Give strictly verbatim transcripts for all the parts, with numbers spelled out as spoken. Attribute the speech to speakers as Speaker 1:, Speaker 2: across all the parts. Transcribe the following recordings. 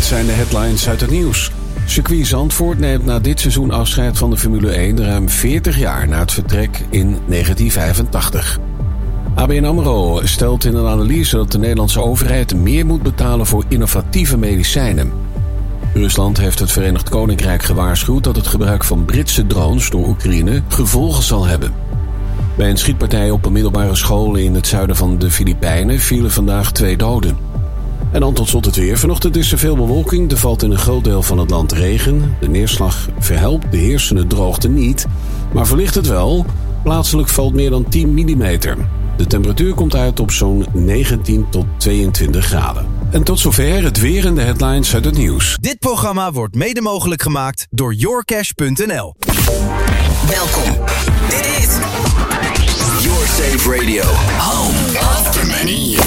Speaker 1: zijn de headlines uit het nieuws. Circuit Zandvoort neemt na dit seizoen afscheid van de Formule één ruim veertig jaar na het vertrek in negentien vijfentachtig. A B N AMRO stelt in een analyse dat de Nederlandse overheid meer moet betalen voor innovatieve medicijnen. Rusland heeft het Verenigd Koninkrijk gewaarschuwd dat het gebruik van Britse drones door Oekraïne gevolgen zal hebben. Bij een schietpartij op een middelbare school in het zuiden van de Filipijnen vielen vandaag twee doden. En dan tot slot het weer. Vanochtend is er veel bewolking. Er valt in een groot deel van het land regen. De neerslag verhelpt de heersende droogte niet, maar verlicht het wel. Plaatselijk valt meer dan tien millimeter. De temperatuur komt uit op zo'n negentien tot tweeëntwintig graden. En tot zover het weer en de headlines uit het nieuws.
Speaker 2: Dit programma wordt mede mogelijk gemaakt door yourcash punt n l.
Speaker 3: Welkom. Dit is Your Safe Radio. Home after many years.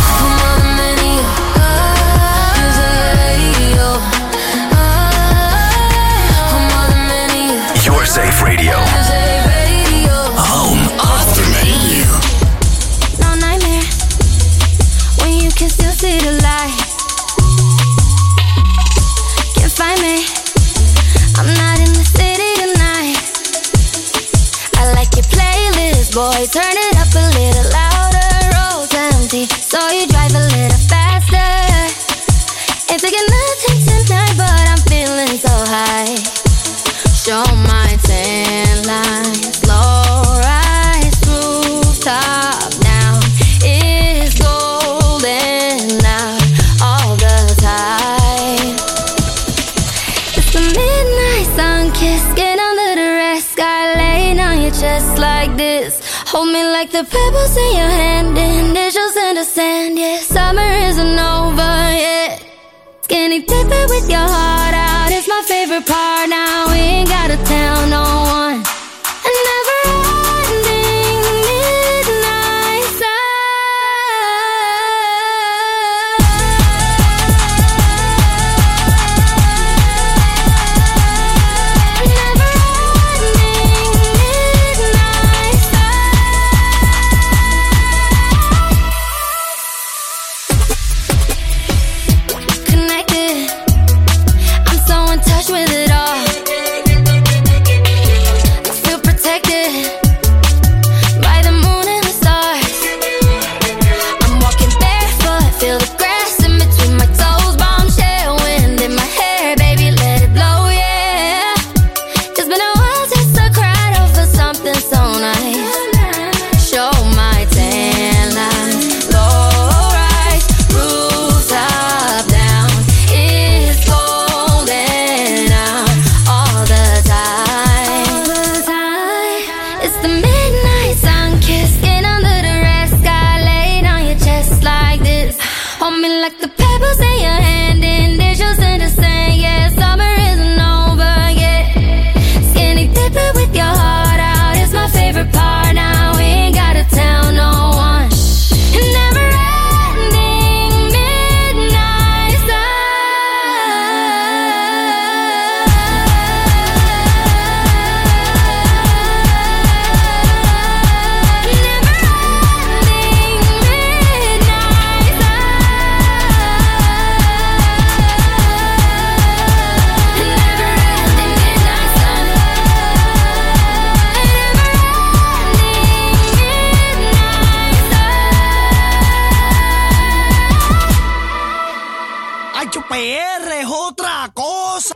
Speaker 3: Your Safe Radio. Home after many years.
Speaker 4: No nightmare when you can still see the light. Can't find me. I'm not in the city tonight. I like your playlist, boy. Turn it up a little louder. Road's empty, so you drive a little faster. Ain't taking nothing tonight, but I'm feeling so high. Show my tan lines, low rise, rooftop now. It's golden out all the time. It's the midnight sun kiss, get under the red sky, laying on your chest like this. Hold me like the pebbles in your hand, initials in the sand, yeah. Summer isn't over yet. Skinny dipping with your heart out, it's my favorite part now. We ain't gotta tell no one. A never-ending midnight sun. Never-ending midnight sun. Connected, I'm so in touch with it all. I feel protected by the moon and the stars. I'm walking barefoot, feel the grass in between my toes. Bombshell wind in my hair, baby, let it blow, yeah. It's been a while since I cried over something so nice. Show my tan lines, low rise, rooftop down. It's golden out all the time. It's the midnight sun kiss, get under the red sky, laying on your chest like this. Hold me like the pebbles in your hand, initials in the sand, yeah. Summer isn't over yet. Skinny dipping with your heart out, it's my favorite part now. We ain't gotta tell no one. Never-ending midnight sun.
Speaker 5: Ay, P R es otra cosa.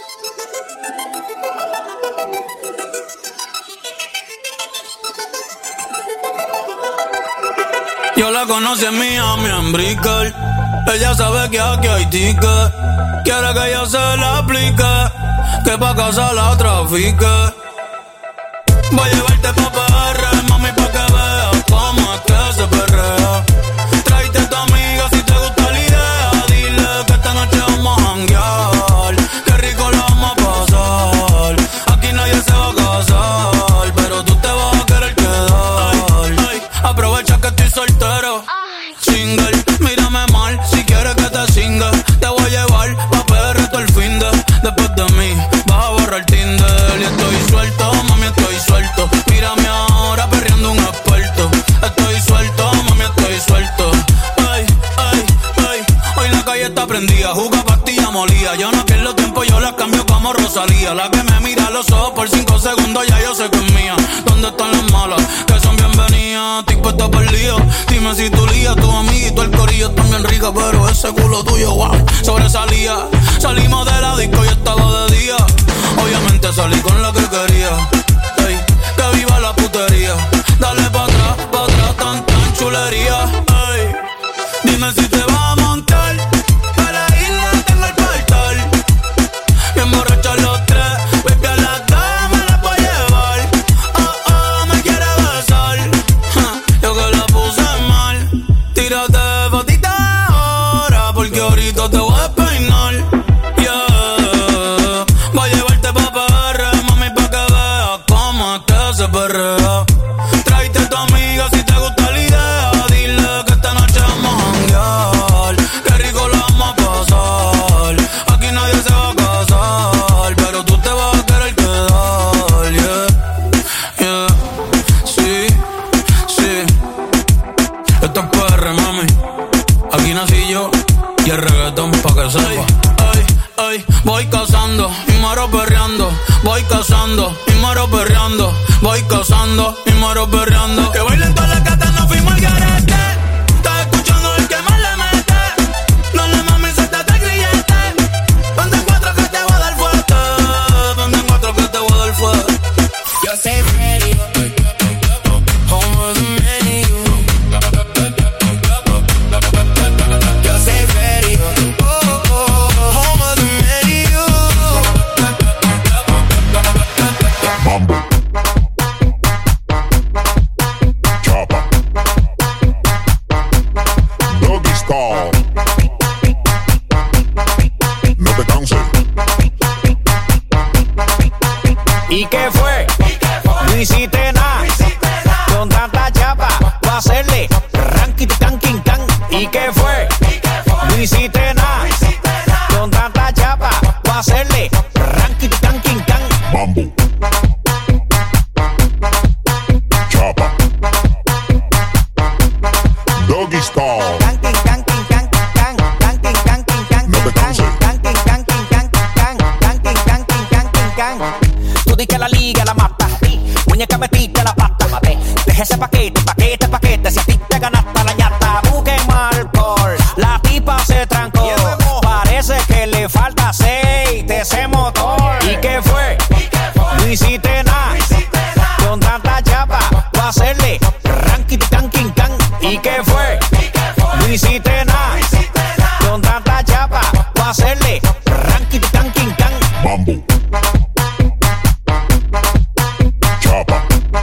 Speaker 6: Yo la conocí en Miami, en Brickell. Ella sabe que aquí hay ticket. Quiere que yo se la aplique, que pa' casa la trafique. Voy a llevarte pa' P R, mami, pa' que veas cómo es que se perrea. Tráete a tu amiga si te gusta la idea. Dile que esta noche vamos a janguear. Qué rico la vamos a pasar. Aquí nadie se va a casar, pero tú te vas a querer quedar. Ay, ay, aprovecha que estoy soltero. Single, mírame mal si quieres que te singa. Te voy a llevar pa' P R todo el fin de. Después de mí vas a borrar Tinder. Y estoy suelto, mami, estoy suelto. Mírame a como Rosalía, la que me mira a los ojos por cinco segundos, ya yo sé que es mía. ¿Dónde están las malas? Que son bienvenidas, estoy puesta por el lío. Dime si tu lía, tu amiguito, el corillo están bien rica, pero ese culo tuyo, wow, sobresalía. Salimos de la disco y estaba de día. Obviamente salí con la que quería. Ey, que viva la putería. Dale pa' atrás, pa' atrás, tan, tan chulería. Ey, dime si te vas a montar. Para irla tengo el portal. Y emborrachar los tres. Baby, a las dos me la puedo llevar. Oh, oh, me quiere besar. Ja, yo que la puse mal. Tírate fotita ahora, porque ahorita te voy a despeinar. Yeah, voy a llevarte pa' P R, mami, pa' que veas cómo es que se perrea. Tráete a tu amiga si te gusta la idea. Dile que esta noche vamos a janguear. Qué rico la vamos a pasar. Aquí nadie se va a casar, pero tú te vas a querer quedar. Yeah, yeah, sí, sí. Esto es P R, mami. Aquí nací yo y el reggaetón pa' que sepa. Ay, ay, voy cazando y muero perreando. Voy cazando y muero perreando. Voy cazando y muero perreando. Que bailen todas las gatas, no fuimos al garete. Estás escuchando el que más le mete. No le mames, suéltate el grillete. Ponte en cuatro que te voy a dar fuerte. Ponte en cuatro que te voy a dar fuerte.
Speaker 7: Yo sé ready. Home of the many. Yo sé ready. Oh, oh, oh, home of the many.
Speaker 8: Mambo, chapa, doggy style, no te canses.
Speaker 9: ¿Y qué fue? No hiciste nada. Con tanta chapa, va a hacerle ranking, tanking, can. ¿Y qué fue? No hiciste nada. Con tanta chapa, va a hacerle ranking, tanking, can.
Speaker 8: Mambo, chapa, doggy style,
Speaker 9: Tanking, tanking, can, can, tanking, tanking, can,
Speaker 8: no te canses.
Speaker 9: tanking, tanking, can, can, tanking, tanking, tanking, can. Tú di que la liga la mata. Muñeca metiste la pata. Deja ese paquete, paquete, paquete. Si a ti te ganaste la ñata, busquen alcohol. La tipa se trancó. Parece que le falta aceite ese motor. ¿Y qué fue? No hiciste nada. Con tanta chapa, va a hacerle ranking, tanking, can. ¿Y qué fue? No hiciste nada. Con tanta chapa, va a hacerle ranking, tanking, can.
Speaker 8: Mambo, chapa,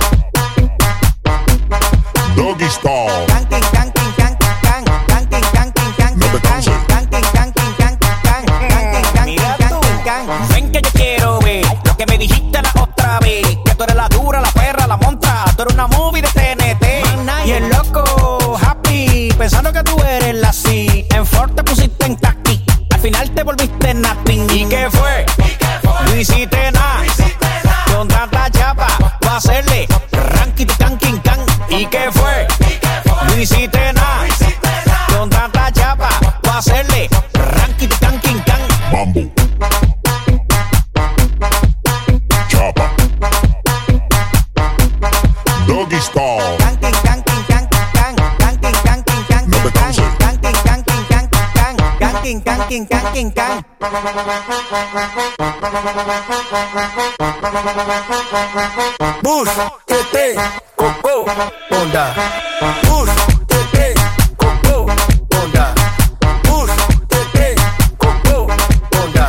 Speaker 8: doggy style,
Speaker 9: Tanking, tanking, can, can, tanking, tanking, can,
Speaker 8: no te canses.
Speaker 9: tanking, tanking, can, can, tanking, tanking, tanking, can. Ven que yo quiero ver lo que me dijiste la otra vez. Que tú eres la dura, la perra, la montra. Tú eres una movie de T N T. Y el loco, happy, pensando que tú eres la C. En Ford te pusiste en taqui. Al final te volviste nothing. ¿Y qué fue? No hiciste nada. Con tanta chapa, va a hacerle ranking, tanking, can. ¿Y qué fue? No hiciste nada. Con tanta chapa, va a hacerle ranking, tanking, can.
Speaker 8: Mambo, chapa, doggy style,
Speaker 9: Tanking, tanking, can, can, tanking, tanking, can,
Speaker 8: no te canses.
Speaker 9: tanking, tanking, can, can, tanking, tanking, tanking, can.
Speaker 7: Bus, tete, coco, onda. Bus, tete, coco, onda. Bus, tete, coco, onda.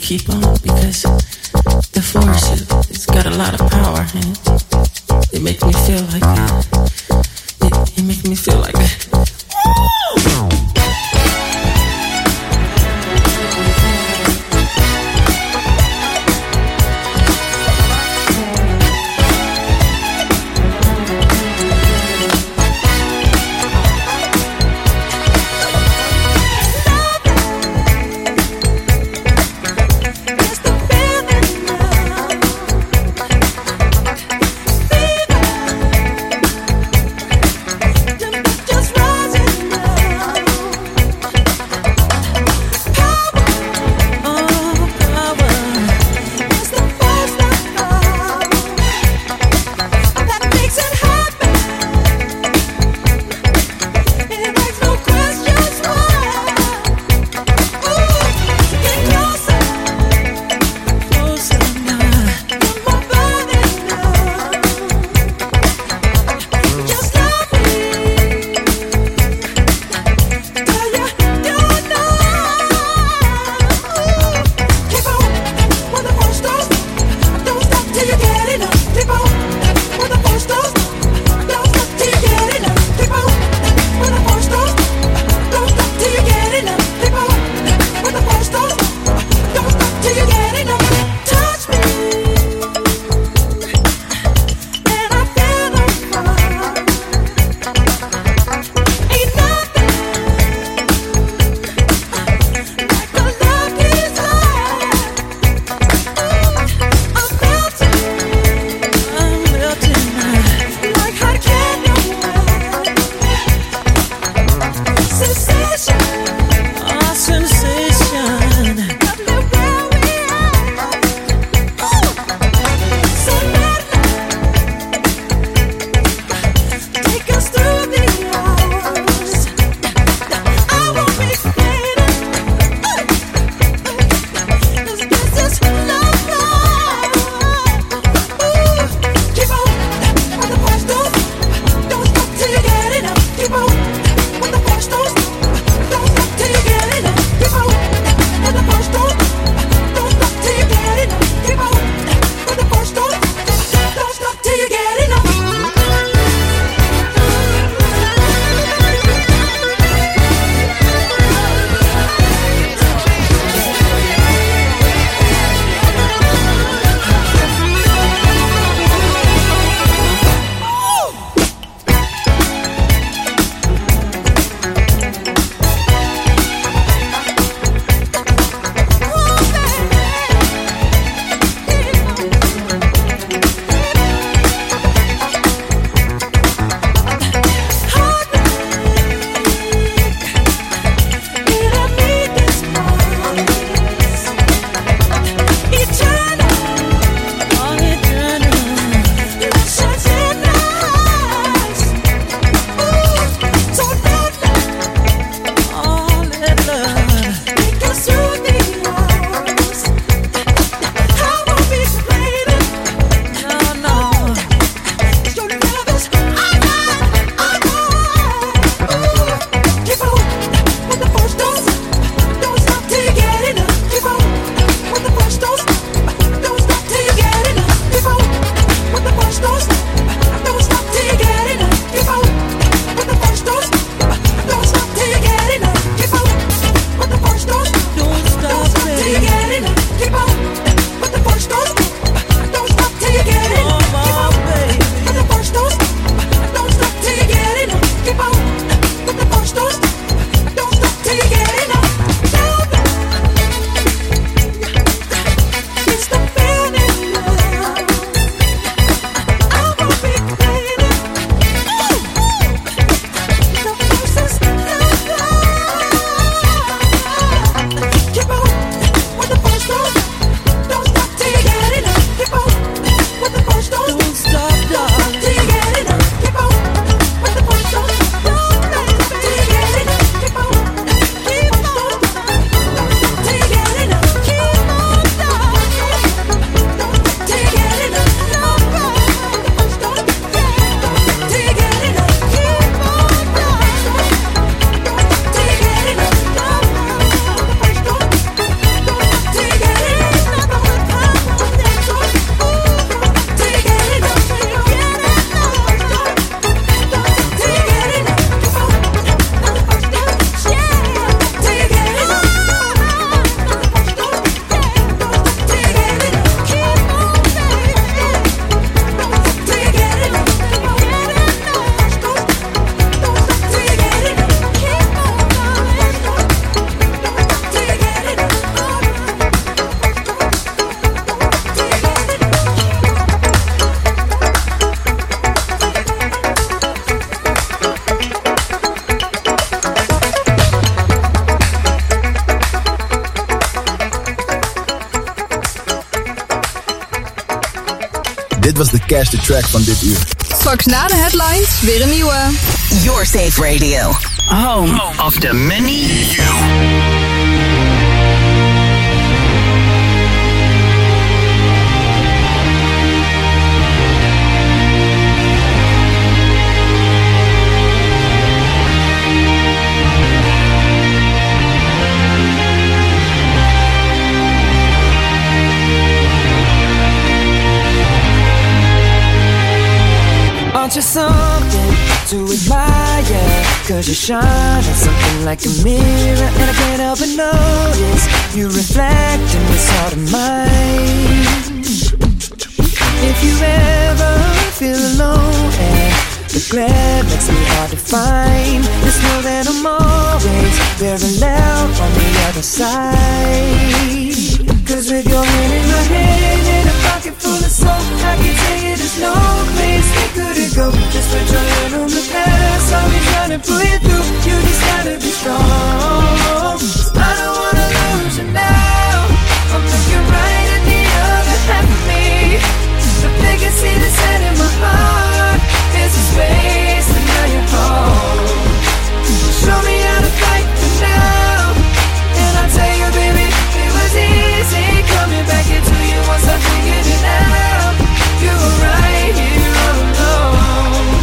Speaker 10: keep on because the force, it, it's got a lot of power and it, it makes me feel like it, it makes me feel like it.
Speaker 11: Just right. Dit was de Cash the Track van dit uur.
Speaker 12: Straks na de headlines weer een nieuwe.
Speaker 3: Your Safe Radio. Home of the many you.
Speaker 13: Aren't you something to admire? Cause you shine on something like a mirror, and I can't help but notice you reflect in this heart of mine. If you ever feel alone and the glare makes me hard to find, just know that I'm always very loud on the other side. Cause with your hand in my hand and a pocket full of soap, I can tell you there's no place we couldn't go. Just put your hand on the past, I'll be trying to pull you through. You just gotta be strong. I don't wanna lose you now. I'm looking right at the other half of me. The biggest see the set in my heart is a space, and now you're home. Show me how to fight for now, and I'll tell you, baby, it was easy coming back into you once I figured it out. You were right here all alone.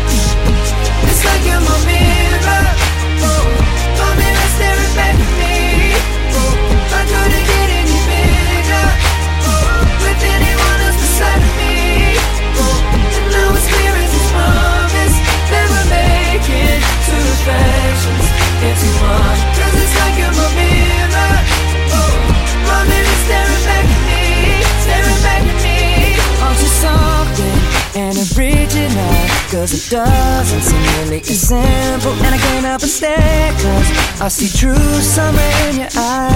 Speaker 13: It's like you're my mirror, oh, my mirror staring back at me. Oh, I couldn't get any bigger, oh, with anyone else beside me. Oh, and now it's clear as this promise that we're making two reflections into one. Cause it's like you're my mirror, oh, my mirror staring back at me, staring back at me. Aren't you something and original? Cause it doesn't seem really as simple, and I can't help but stare, cause I see true summer in your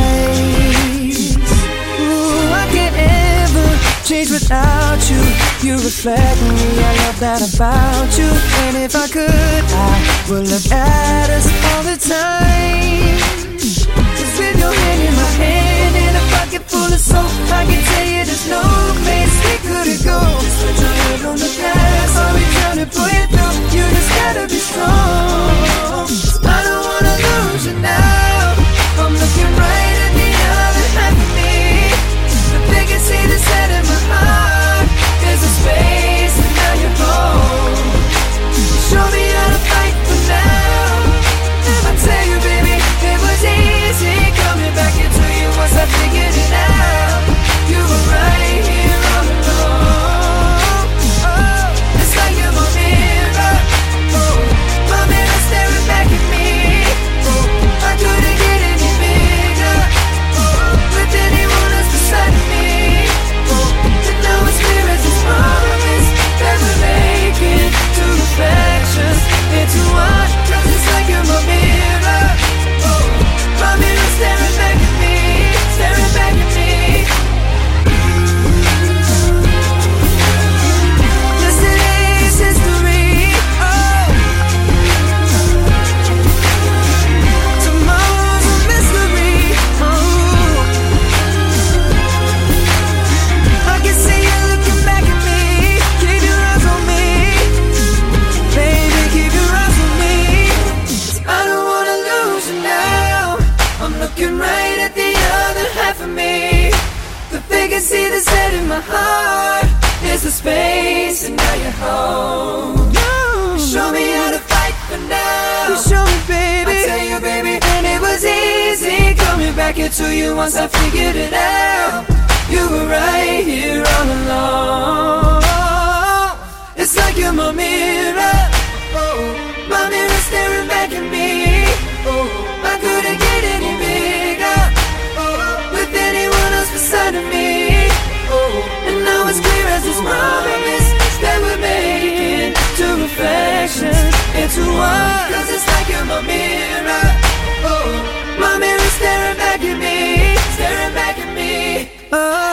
Speaker 13: eyes. Ooh, I can't ever change without you. You reflect me, I love that about you. And if I could, I would look at us all the time. Cause with your hand in my hand and a pocket full of soap, I can tell you there's no place we couldn't go. Just put your head on the past, I'll be trying to pull you through. You just gotta be strong. I don't wanna lose you now. I'm looking right at the other half of me. The biggest see the set in my heart is a space, and now you're home. Show me how to fight for now, and I tell you, baby, it was easy coming back into you once I figured it out. You were right here all alone. Oh, it's like you're my mirror, oh, my mirror staring back at me. Oh, I couldn't get any bigger, oh, with anyone else beside me. Oh, and now it's clear as this promise that we're making two reflections into one. Cause it's like you're my mirror, oh, my mirror staring back at me, staring back at me. Yesterday's history, oh, tomorrow's a mystery, oh. I can see you looking back at me. Keep your eyes on me, baby, keep your eyes on me. I don't wanna lose you now. I'm looking right at the other half of me. The vacancy that's set in my heart is the space, and now you're home. You show me how to fight for now. You show me, baby. I tell you, baby, and it was easy coming back into you once I figured it out. You were right here all along. It's like you're my mirror, oh, my mirror staring back at me. Oh, I couldn't get any bigger, oh, with anyone else beside of me. Oh, and now it's clear as this promise that we're making two reflections into one. Cause it's like you're my mirror, oh, my mirror staring back at me, staring back at me. Oh.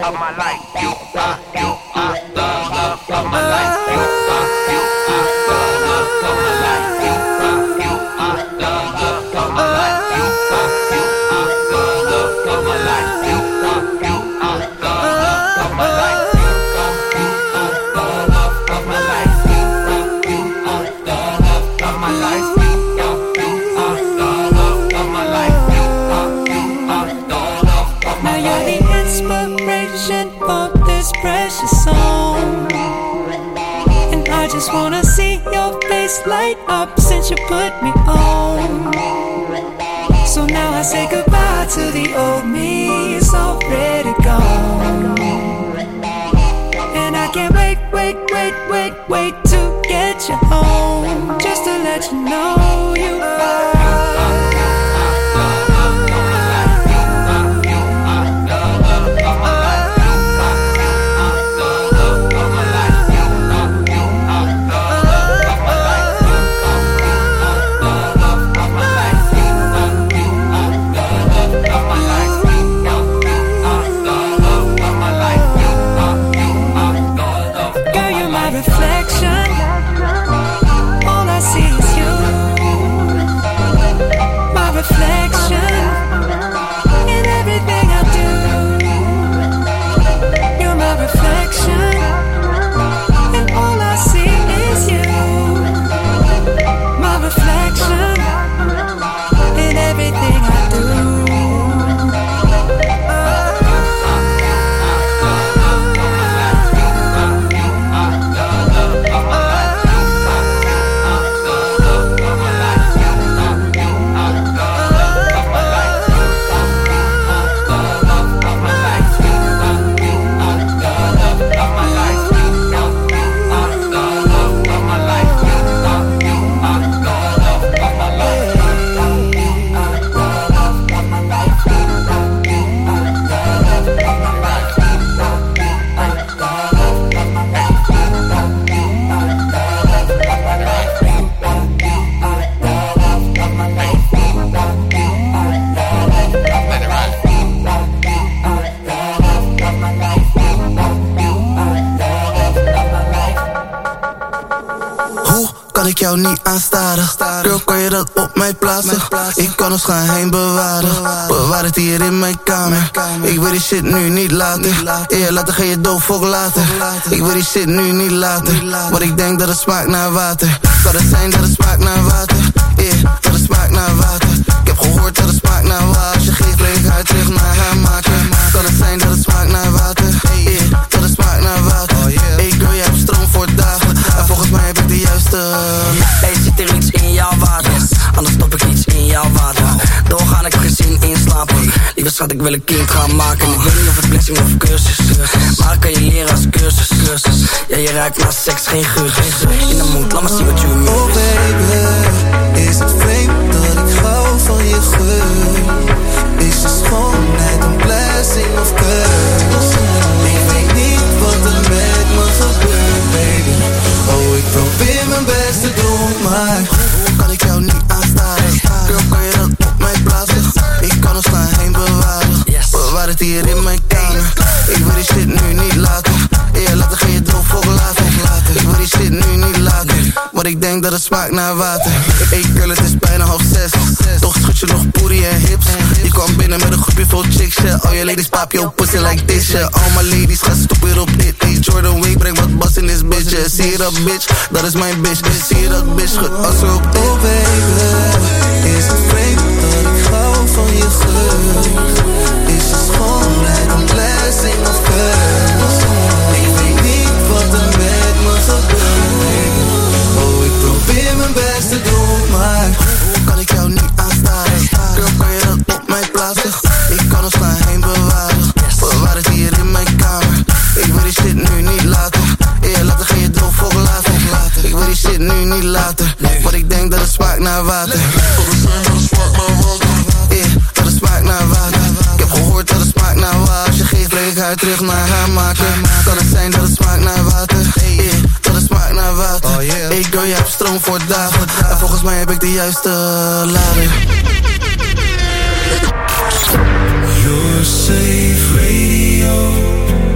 Speaker 7: of my life. You are, you are the love of my life. You are, you are the love of my life. You are, you are the love of my life. You are, you are the love of my life. You are, you are the love of my life. You are, you are the love of my life. You are, you are the love of my life. You are, you are the love of my life. You are, you are the love of my life.
Speaker 13: Now you're the inspiration for this precious song, and I just wanna see your face light up since you put me on. So now I say goodbye to the old me, it's already gone. And I can't wait, wait, wait, wait, wait to get you home, just to let you know you are. Reflection, all I see is you. My reflection in everything I do. You're my reflection, and all I see is you. My reflection in everything I do.
Speaker 14: Ik jou niet aanstaren. Girl, kan je dat op mij plaatsen? Ik kan ons geheim bewaren. Bewaar het hier in mijn kamer. Ik wil die shit nu niet laten. Eer later ga je doof ook later. Ik wil die shit nu niet laten. Want ik denk dat het smaakt naar water. Kan het zijn dat het smaakt naar water? Eer, dat het smaakt naar water. Ik heb gehoord dat het smaakt naar water. Als je geeft, breng ik haar terug naar haar maken. Kan het zijn dat het smaakt naar water? Eer, dat het smaakt naar water. Hey girl, je hebt stroom voor dagen. En volgens mij heb ik de juiste.
Speaker 15: Hey, zit er iets in jouw water? Anders stop ik iets in jouw water. Doorgaan, ik heb geen zin in slapen. Lieve schat, ik wil een kind gaan maken. Ik weet niet of het blessing of cursus, maar ik kan je leren als cursus, cursus. Ja, je ruikt naar seks, geen geur. In de moed, laat maar zien wat je moet.
Speaker 14: Oh baby, is het vreemd dat ik hou van je geur? Is je schoonheid een blessing of curse? Ik weet niet wat er met me gebeurt, baby. Oh, ik probeer mijn best te doen, maar hoe kan ik jou niet aanstaren? Girl, kan je dat op mij plaatsen? Ik kan ons geheim bewaren. Bewaar het hier in mijn kamer. Ik wil die shit nu niet laten. Eer later ga je doof ook laten. Ik wil die shit nu niet laten. Want ik denk dat het smaakt naar water. Hey girl, het is bijna half zes. Toch schud je nog booty en hips. Je kwam binnen met een groepje vol chicks, yeah. All your ladies pop your pussy like this, yeah. All my ladies gaan stupid op dit. Hey Jordan Wing, breng wat bas in this bitch, yeah. Zie je dat bitch? Dat is mijn bitch. Zie je dat bitch? Schud als er op dit. Oh baby, is het vreemd dat ik hou van je geur? Is je schoonheid een blessing of curse? Ik weet niet wat er met me gebeurt, baby. Oh, ik probeer mijn best te doen, maar hoe kan ik jou niet aanstaren? Girl, kan je dat op mij plaatsen? Ik kan ons geheim bewaren. Bewaar het hier in mijn kamer. Ik wil die shit nu niet laten. Eer later ga je doof ook laten. Ik wil die shit nu niet laten. Want ik denk dat het smaakt naar water. Eer, dat het smaakt naar water. Ik heb gehoord dat het smaakt naar water. Als je geeft, breng ik haar terug naar haar maken. Kan het zijn dat het smaakt naar water? Eer, dat het smaakt naar water. Hey girl, je hebt stroom voor dagen. En volgens mij heb ik de juiste lader.
Speaker 7: Your safe radio.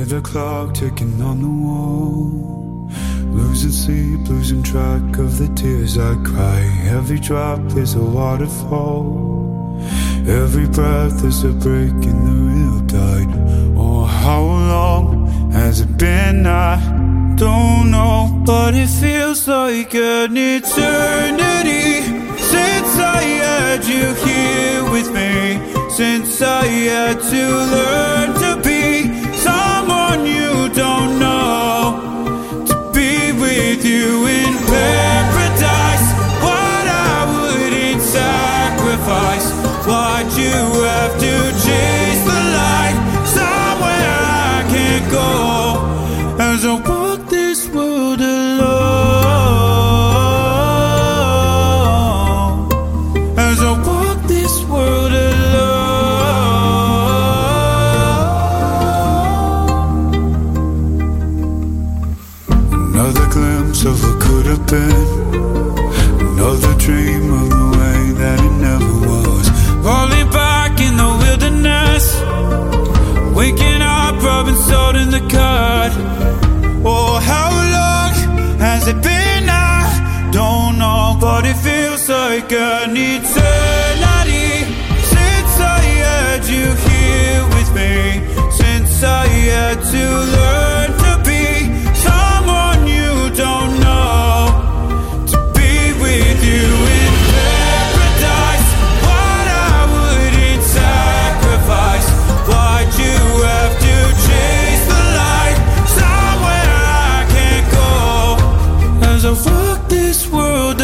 Speaker 16: the clock ticking on the wall. Losing sleep, losing track of the tears I cry. Every drop is a waterfall. Every breath is a break in the real tide. Oh, how long has it been? I don't know, but it feels like an eternity since I had you here with me. Since I had to learn to be someone you don't know. With you in paradise, what I wouldn't sacrifice. Why'd you have to chase the light somewhere I can't go? As I walk this world alone, as I walk this world alone. Another glimpse of what could have been. Another dream of the way that it never was. Falling back in the wilderness. Waking up, rubbing salt in the cut. Oh, how long has it been? I don't know, but it feels like an eternity since I had you here with me. Since I had to learn to be someone you don't know, to be with you in paradise. What I wouldn't sacrifice. Why'd you have to chase the light somewhere I can't go? As I walk this world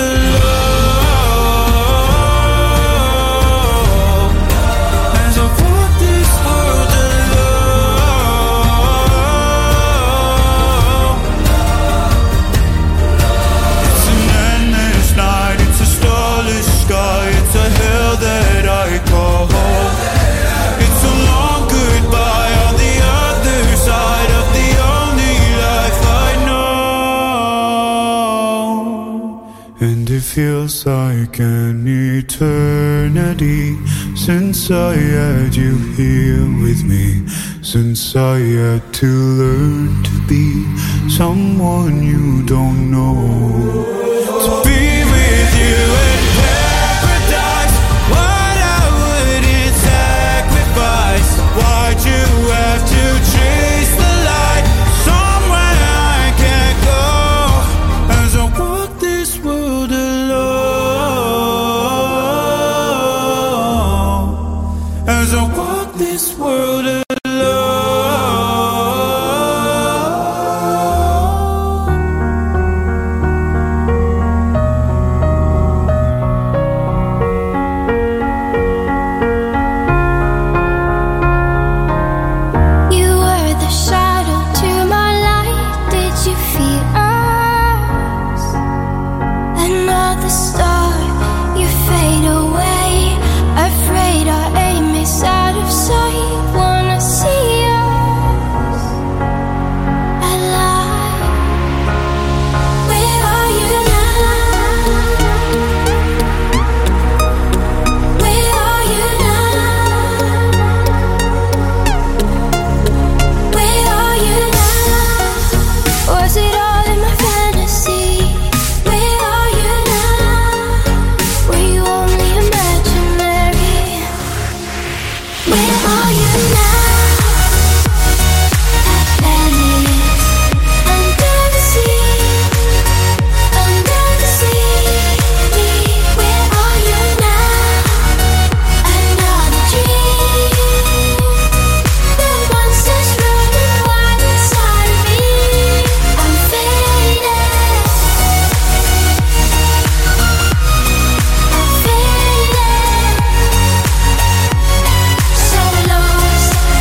Speaker 16: alone, as I walk this world alone. It's an endless night, it's a starless sky, it's a hell that I call home. It's a long goodbye on the other side of the only life I know. And it feels like an eternity since I had you here with me. Since I had to learn to be someone you don't know. To be with you in paradise, what I wouldn't sacrifice. Why'd you have to chase the light somewhere I can't go? As I walk this world alone, as I walk this world alone.
Speaker 4: You were the shadow to my light. Did you feel us? Another star, you fade away. Afraid our aim is out of sight. Wanna see us alive. Where are you now? Where are you now? Where are you now? Was it all in my fantasy? Where are you now? Were you only imaginary? Where are you now? Atlantis, under the sea, under the sea. Where are you now? Another dream. The monsters running wild inside of me. I'm faded. I'm faded. So lost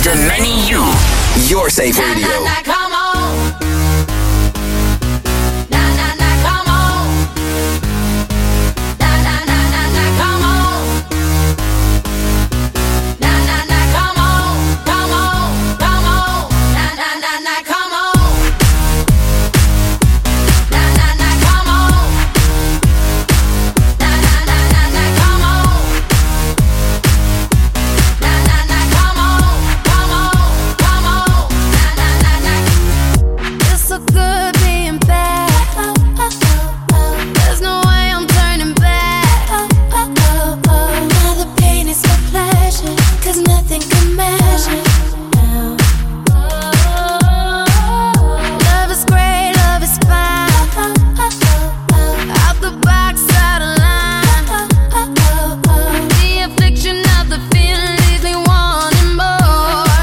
Speaker 3: the many you.
Speaker 2: Your Safe Radio.
Speaker 4: Nah, nah, nah, come on. Nah, nah, nah, come on. Nah, nah, nah, nah, nah, come on. Nah, nah, nah, come on. Come on, come on. Nah, nah, nah, nah, come on. Nah, nah, nah, come on. Nah, nah, nah, nah, nah, come on. Nah, nah, nah, come on. Come on, come on. Nah, nah, nah, nah. It's so good being bad. There's no way I'm turning back. Now the pain is for pleasure, 'cause nothing can measure. Love is great, love is fine. Out the box, out of line. The affliction of the feeling leaves me wanting more.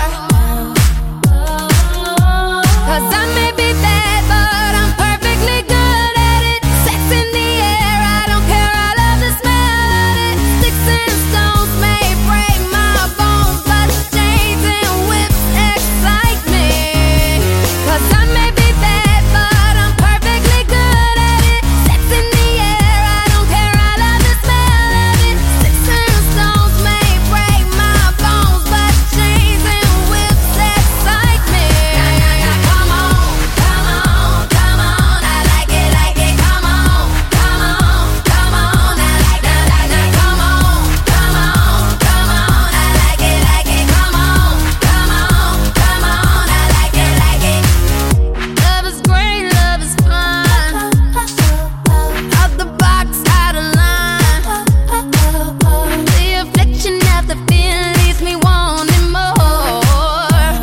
Speaker 4: 'Cause I may be bad, but I'm perfectly good at it. Sex in the air, I don't care, I love the smell of it. Sticks and stones may break my bones, but chains and whips excite me. 'Cause I may be bad, but I'm perfectly good at it. Sex in the air, I don't care, I love the smell of it. Sticks and stones may break my bones, but chains and whips excite me. Come on, come on, come on, I like it, like it. Come on, come on, come on, I like that, like that. Come on, come on, come on, I like it, like it. Come on, come on, come on, I like it, like it. Love is great, love is fun. Out the box, out of line. The affliction of the feeling leaves me wanting more.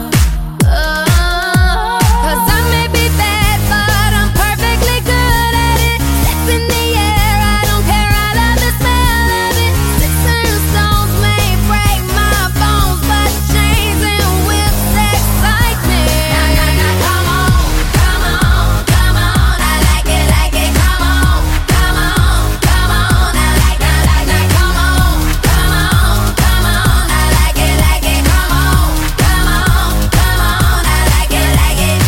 Speaker 4: 'Cause I may be bad, but I'm perfectly good at it. Sex in the air, I don't care, I love the smell of it. Sticks and stones may break my bones, but chains and whips excite me. Come on, come on, come on, I like it, like it. Come on, come on, come on, I like that, like that. Come on, come on, come on, I like it, like it. Come on, come on, come on, I like it, like it.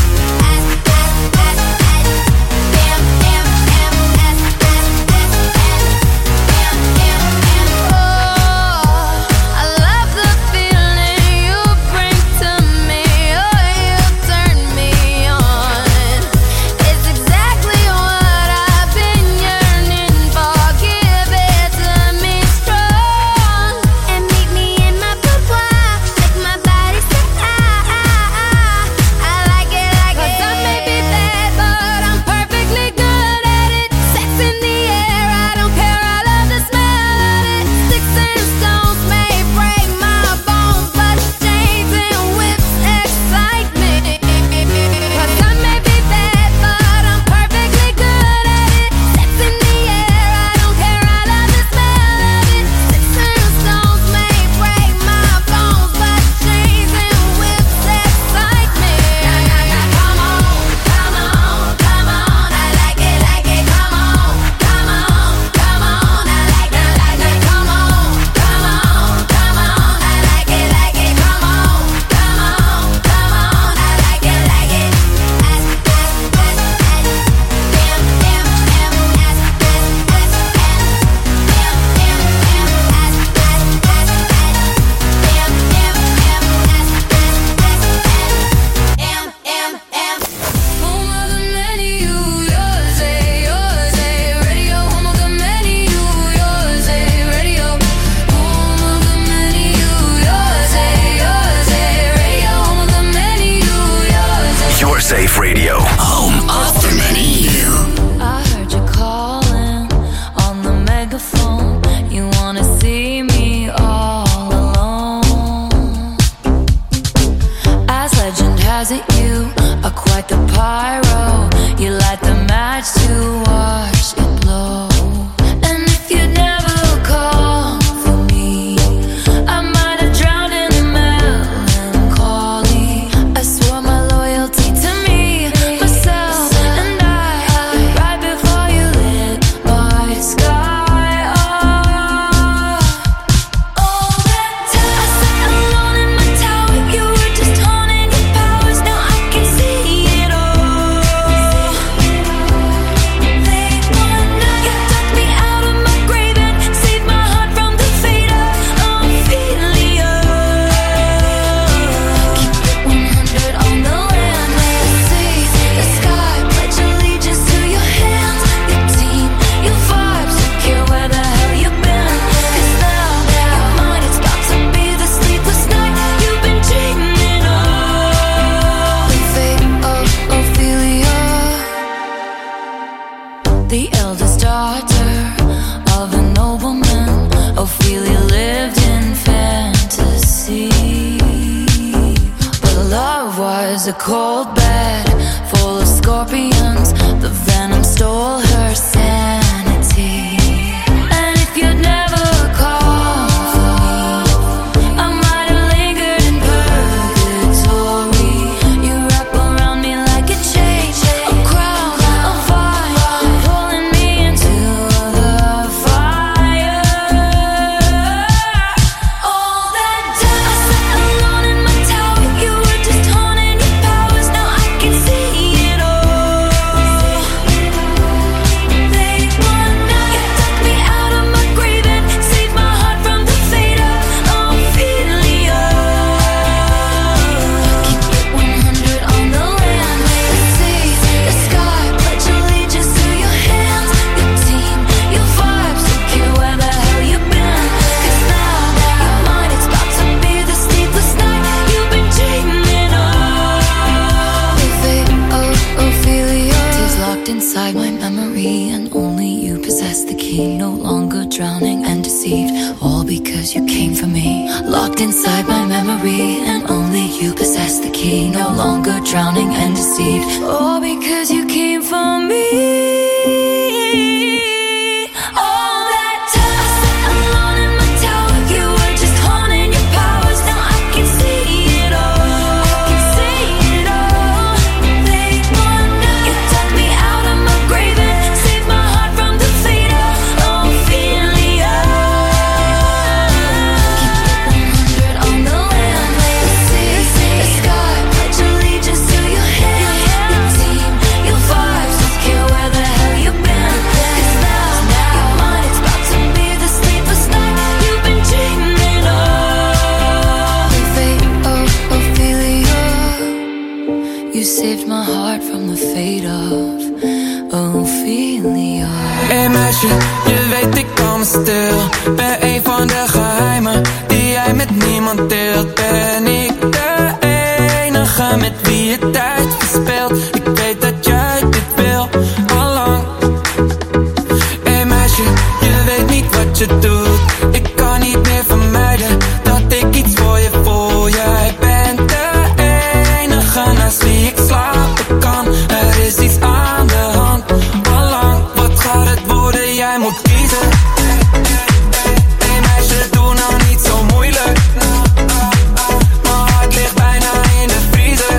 Speaker 4: I love the feeling you bring to me. Oh, you turn me on. It's exactly what I've been yearning for. Give it to me strong and meet me in my boudoir. Make my body say ah ah ah. I like it, like it. 'Cause I may be bad, but I'm perfectly good at it. Sex in the air, I don't care, I love the smell of it. Sticks and stones may break my bones, but chains and whips excite me. 'Cause I may be bad, but I'm perfectly good at it. Sex in the air, I don't care, I love the smell of it. Sticks and stones may break my bones, but chains and whips excite me. Come on, come on, come on, I like it, like it. Come on, come on, come on, I like that, like that. Come on, come on, come on, I like it, like it. Come on, come on, come on, I like it, like it. Home of the many, you, yours, eh, yours, eh, radio. Home of the many, you, yours, eh, radio. Home of the many, you, yours, eh, yours, eh, radio. Home of the many, you, yours, eh.
Speaker 2: Your Safe Radio.
Speaker 3: Home of the many you.
Speaker 4: I heard you calling on the megaphone. You wanna see me all alone. As legend has it, you are quite the pyro. You light the match to watch it blow. And if you never call for me, I might have drowned in melancholy. I swore my loyalty to me, myself, and I, right before you lit my sky up. All that time I sat alone in my tower, you were
Speaker 17: a cold bed full of scorpions. The venom stole her sanity. And if you'd never called for me, I might have lingered in purgatory. You wrap around me like a chain, a crown, a fire, pulling me into the fire. All that time I sat alone in my tower, you were just haunting your powers. Now I can see it all. They want now. You took me out of my grave and saved my heart from the fate of Ophelia. Keep it one hundred on the land, the sea, the sky. Pledge allegiance to your hands, your team, your vibes. Don't care where the hell you've been. 'Cause now your mind it's about to be the sleepless night you've been dreaming of. The fate of Ophelia is locked inside my memory, and only you possess the key. No longer drowning and deceived, all because you came for me. Locked inside my memory, and only you possess the key. No longer drowning and deceived, all because you came for me. All that time I sat alone in my tower, you were just haunting your powers. Now I can see it all. I can see it all. They want now. You took me out of my grave and saved my heart from the fate of Ophelia. Keep it one hundred on the land, the sea, the sky. Pledge allegiance to your hands, your team, your vibes. Don't care where the hell you've been. 'Cause now your mind it's about to be the sleepless night you've been dreaming of. The fate of Ophelia. You saved my heart from the fate of Ophelia.
Speaker 18: Hey meisje, je weet ik kan stil. Ben een van de geheimen die jij met niemand deelt. Ben ik de enige met wie je tijd verspeelt. Ik weet dat jij dit wil, allang. Hey meisje, je weet niet wat je doet. Ik kan niet meer vermijden dat ik iets voor je voel. Jij bent de enige naast wie ik slapen kan. Er is iets aan de hand, allang. Wat gaat het worden? Jij moet kiezen. Hey meisje, doe nou niet zo moeilijk. Mijn hart ligt bijna in de vriezer.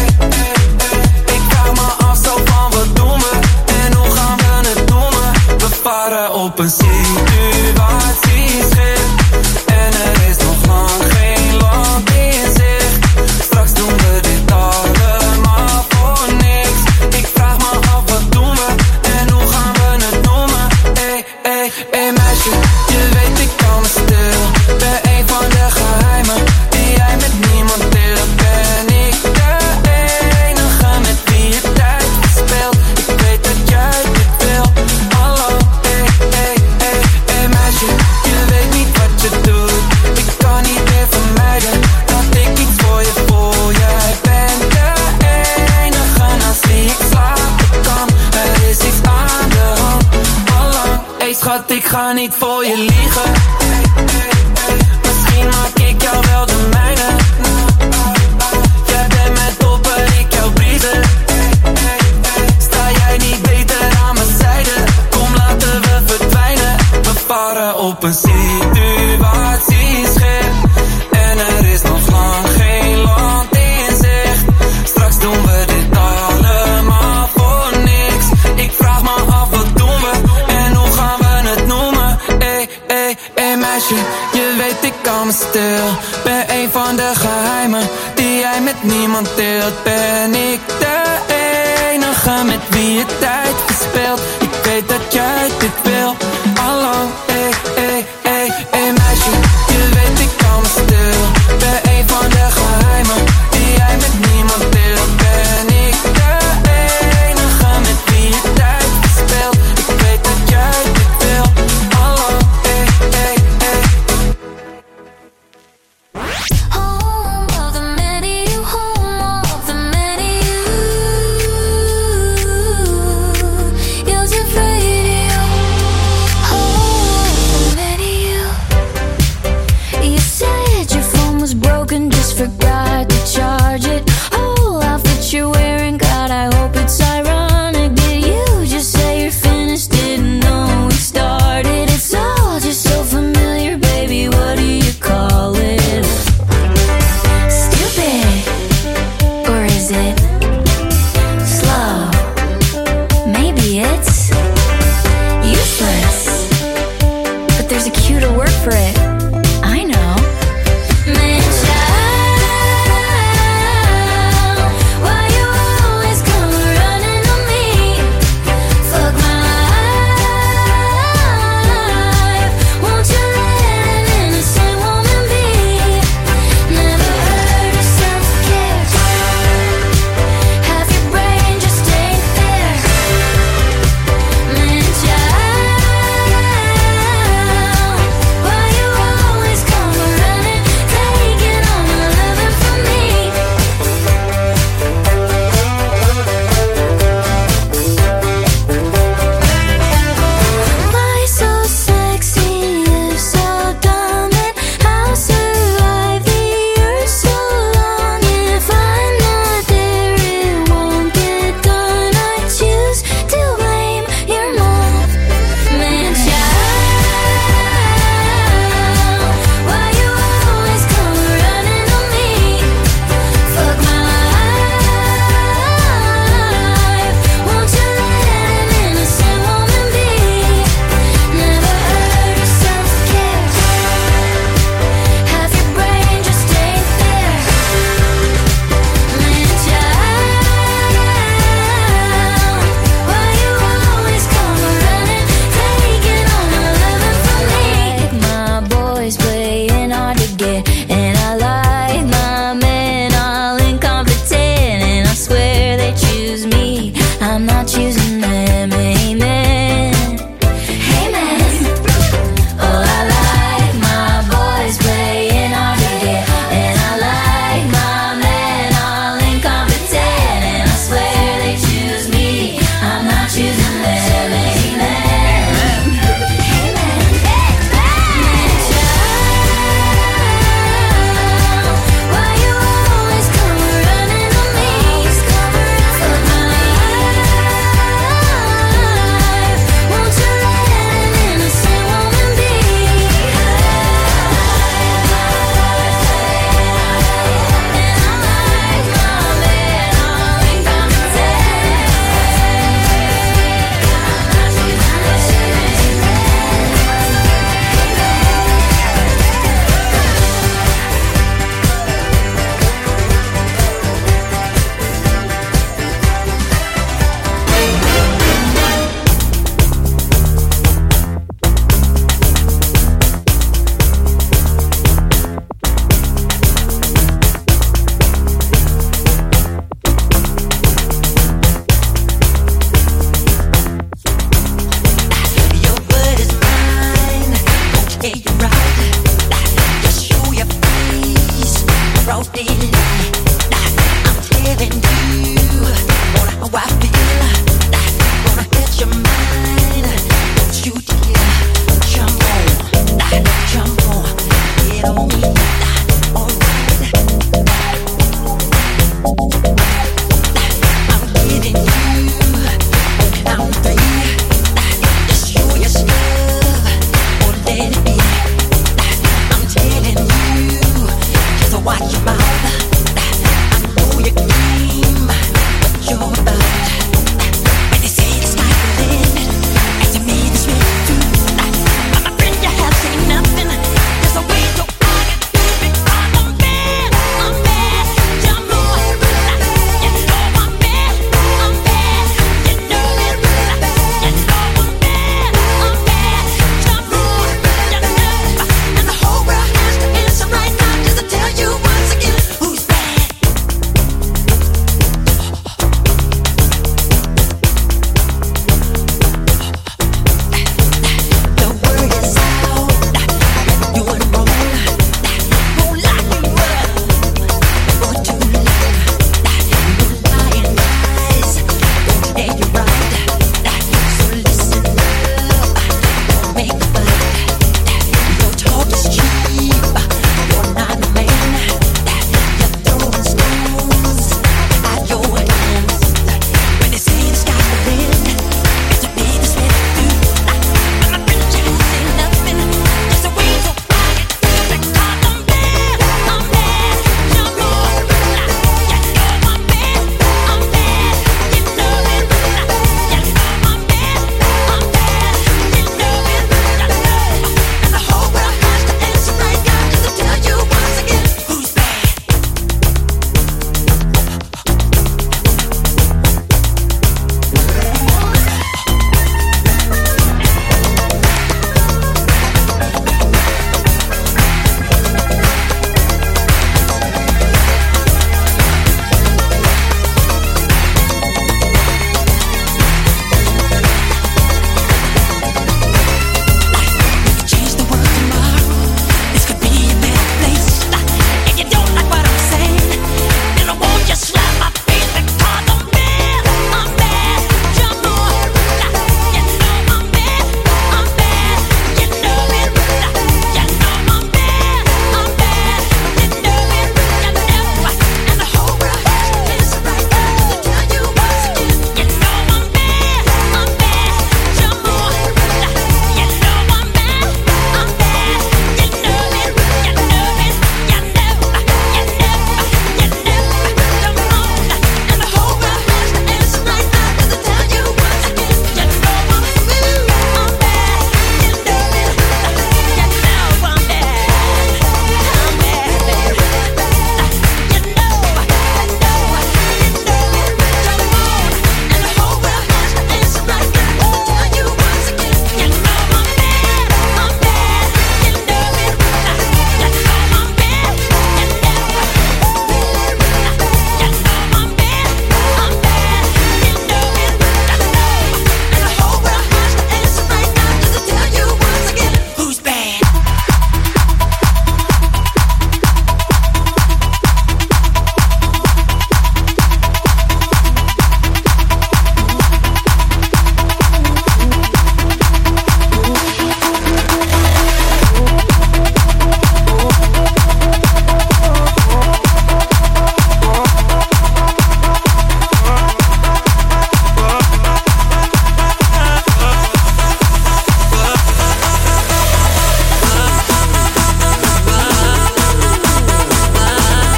Speaker 18: Ik vraag me af zo van wat doen we en hoe gaan we het noemen. We varen op een situatieschip en er is nog lang geen land in zicht. Straks doen we dit allemaal voor niks. Ik vraag me af wat doen we en hoe gaan we het noemen. Ey, ey, ey meisje, je weet ik kan stil. Ben een van de geheimen die jij met niemand deelt. Ben ik de enige met wie je tijd verspeelt. Ik weet dat jij dit wil, allang. Ey, ey, ey, ey meisje, je weet niet wat je doet. Ik kan niet meer vermijden dat ik iets voor je voel. Jij bent de enige naast wie ik slapen kan. Er is iets aan de hand, allang. Ey schat, ik ga niet voor je liegen. Misschien maak ik jou wel de mijne. Jij bent mijn topper, ik jou briezen. Sta jij niet beter aan mijn zijde? Kom laten we verdwijnen. We varen op een situatieschip en er is nog lang geen land in zicht. Straks doen we dit allemaal voor niks. Ik vraag me af wat doen we en hoe gaan we het noemen. Ey, ey, ey meisje, je weet ik kan me stil. Ben een van de geheimen die jij met niemand deelt. Ben ik de enige met wie je tijd verspeelt. Ik weet dat jij dit wil, allang. Ey, ey, ey, ey meisje, je weet ik kan me stil. Ben een van de geheimen die jij met niemand deelt. Ben ik de enige met wie je tijd verspeelt. Ik weet dat jij dit wil, allang. Ey, ey, ey.
Speaker 4: Home of the many, home of the many. Use your radio. Home of the many. You said your phone was broken, just forgot to charge it.